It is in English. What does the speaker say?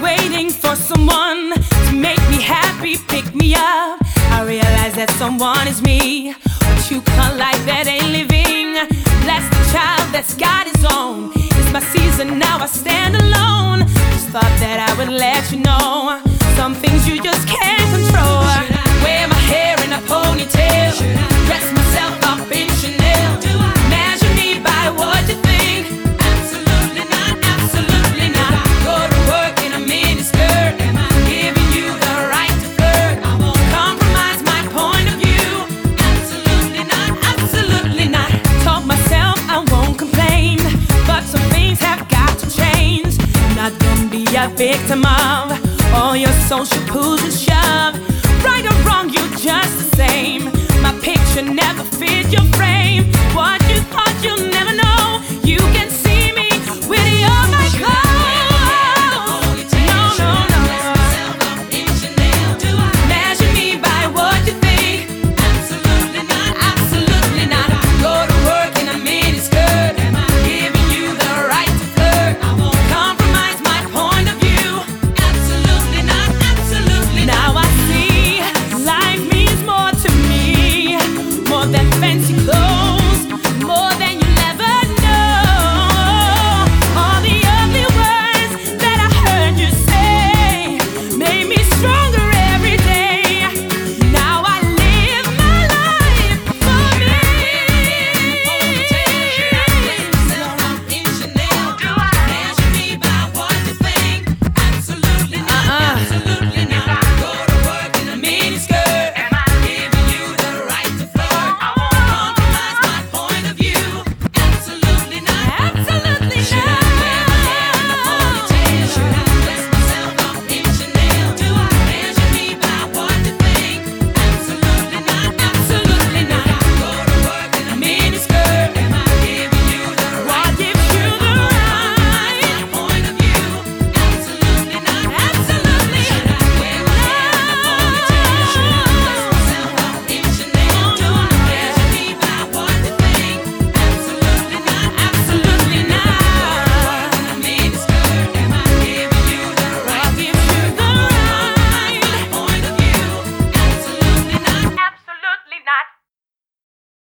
waiting for someone to make me happy, pick me up. I realize that someone is me. What you call life that ain't living. Bless the child that's got his own. It's my season now, I stand alone. Just thought that I would let you know some things you just can't control. Wear my hair in a ponytail, dress myself up in Chanel. Measure me by what you think. Absolutely not, absolutely not. Go to work in a miniskirt, giving you the right to flirt. I won't compromise my point of view. Absolutely not, absolutely not. Told myself I won't complain, but some things have got to change. Not gonna be a victim of all your social pulls and shove. Right or wrong, you're just the same. My picture never fit your frame.